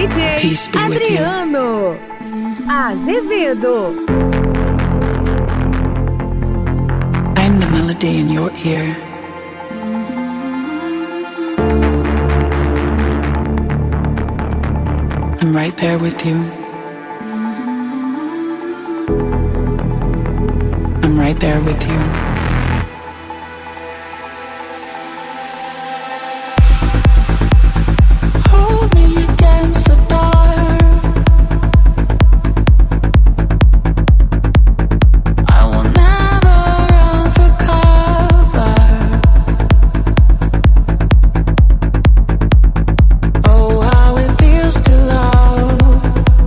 Peace be with you. Adriano Azevedo. I'm the melody in your ear. I'm right there with you. I'm right there with you. Hold me against the dark. I will never run for cover. Oh, how it feels to love.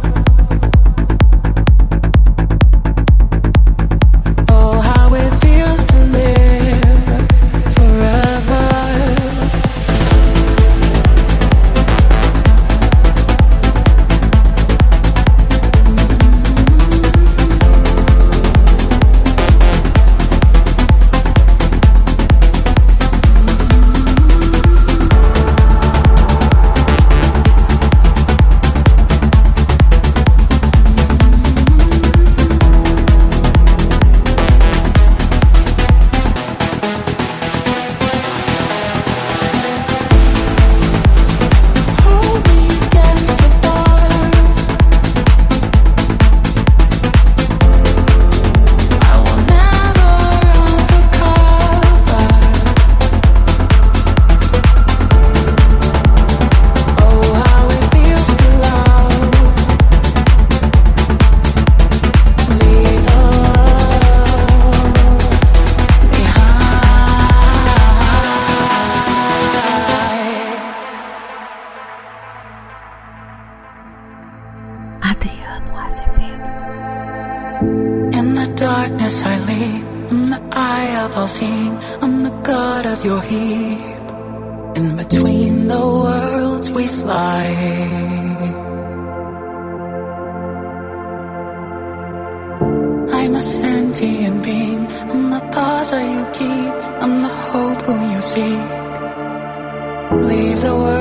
Oh, how it feels to live forever. Hold me against the dark. I will never run for cover. Oh, how it feels to love. Leave the world behind. Adriano Azevedo. In the darkness I lead, I'm the eye of all seeing, I'm the god of your heap. In between the worlds we fly. I'm a sentient being, I'm the thoughts that you keep, I'm the hope who you seek. Leave the world